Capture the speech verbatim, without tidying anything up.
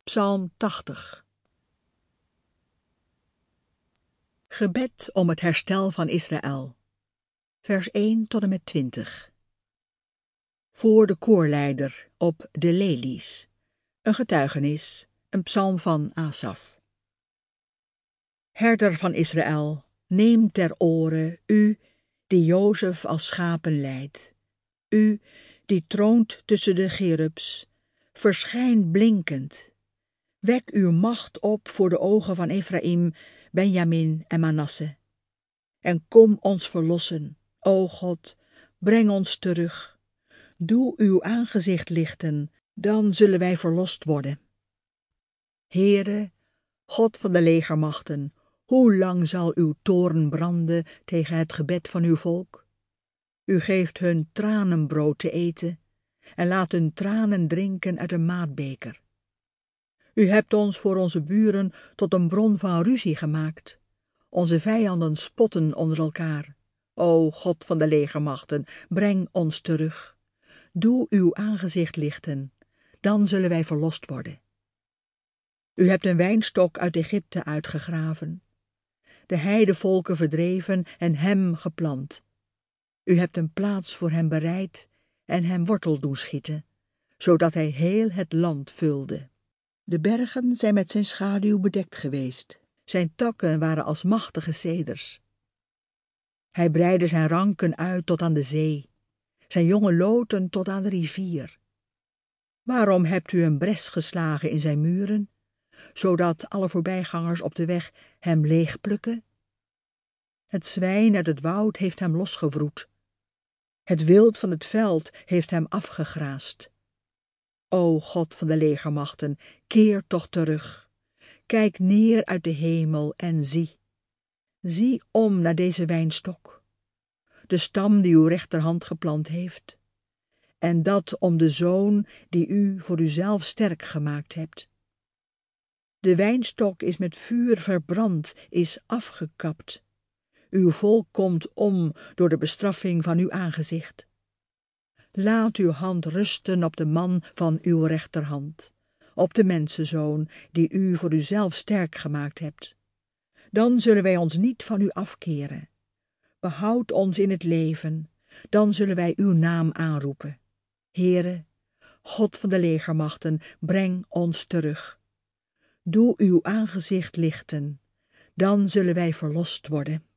Psalm tachtig. Gebed om het herstel van Israël. Vers één tot en met twintig. Voor de koorleider op de lelies. Een getuigenis, een psalm van Asaf. Herder van Israël, neem ter oren, u die Jozef als schapen leidt. U die troont tussen de cherubs, verschijn blinkend. Wek uw macht op voor de ogen van Efraïm, Benjamin en Manasse. En kom ons verlossen, o God, breng ons terug. Doe uw aangezicht lichten, dan zullen wij verlost worden. Heere, God van de legermachten, hoe lang zal uw toorn branden tegen het gebed van uw volk? U geeft hun tranenbrood te eten en laat hun tranen drinken uit een maatbeker. U hebt ons voor onze buren tot een bron van ruzie gemaakt. Onze vijanden spotten onder elkaar. O God van de legermachten, breng ons terug. Doe uw aangezicht lichten, dan zullen wij verlost worden. U hebt een wijnstok uit Egypte uitgegraven, de heidevolken verdreven en hem geplant. U hebt een plaats voor hem bereid en hem wortel doen schieten, zodat hij heel het land vulde. De bergen zijn met zijn schaduw bedekt geweest, zijn takken waren als machtige ceders. Hij breidde zijn ranken uit tot aan de zee, zijn jonge loten tot aan de rivier. Waarom hebt u een bres geslagen in zijn muren, zodat alle voorbijgangers op de weg hem leegplukken? Het zwijn uit het woud heeft hem losgewroet. Het wild van het veld heeft hem afgegraast. O God van de legermachten, keer toch terug. Kijk neer uit de hemel en zie. Zie om naar deze wijnstok, de stam die uw rechterhand geplant heeft, en dat om de zoon die u voor uzelf sterk gemaakt hebt. De wijnstok is met vuur verbrand, is afgekapt. Uw volk komt om door de bestraffing van uw aangezicht. Laat uw hand rusten op de man van uw rechterhand, op de mensenzoon die u voor uzelf sterk gemaakt hebt. Dan zullen wij ons niet van u afkeren. Behoud ons in het leven, dan zullen wij uw naam aanroepen. Heere, God van de legermachten, breng ons terug. Doe uw aangezicht lichten, dan zullen wij verlost worden.